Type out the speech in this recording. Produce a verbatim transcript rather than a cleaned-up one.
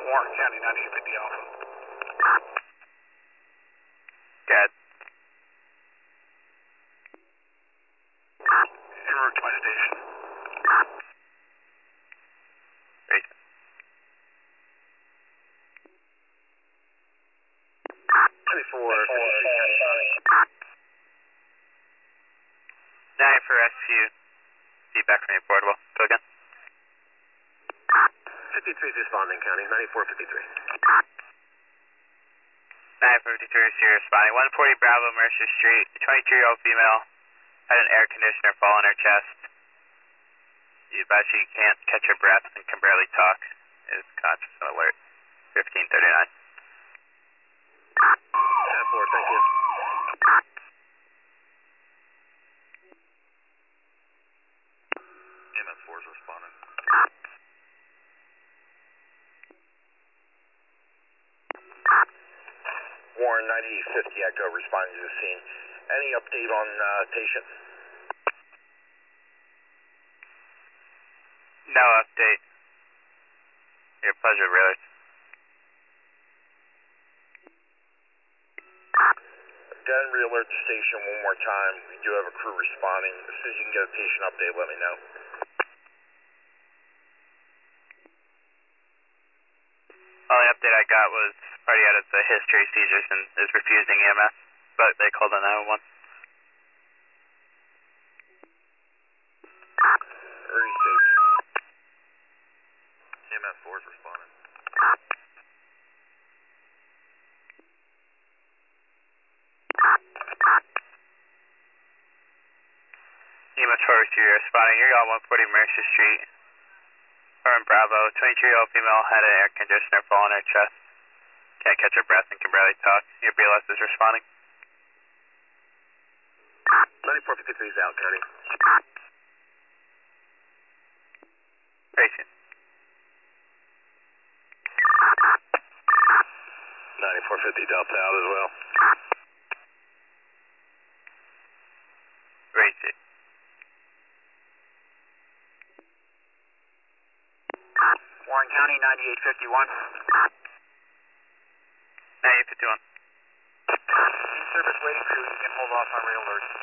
Warren County, ninety-eight fifty Alpha. Good. En route to my station. Great. twenty-four fifty-three. nine for rescue. Feedback from your portable. Go again. fifty-three is responding, County, ninety-four fifty-three. nine fifty-three, so you're responding. one forty Bravo, Mercer Street. twenty-two-year-old female had an air conditioner fall on her chest. You advise she can't catch her breath and can barely talk. Is conscious and alert. fifteen thirty-nine. ten four, thank you. E M S four is responding. Warren, ninety-eight fifty Echo responding to the scene. Any update on uh, patient? No update. Your pleasure, brother. Again, re-alert the station one more time. We do have a crew responding. As soon as you can get a patient update, let me know. Only update I got was already out of the history seizures and is refusing E M S, but they called the nine one one. Very safe. E M S four is responding. E M S four is responding. You're on one forty Mercer Street. Urban Bravo, twenty-two-year-old female had an air conditioner fall on her chest. Can't catch her breath and can barely talk. Your B L S is responding. ninety-four fifty-three is out, County. Patient. ninety-four fifty Delta out as well. Rated. Warren County, ninety-eight fifty-one. ninety-eight fifty-one. In service waiting crew, you can hold off on real alert.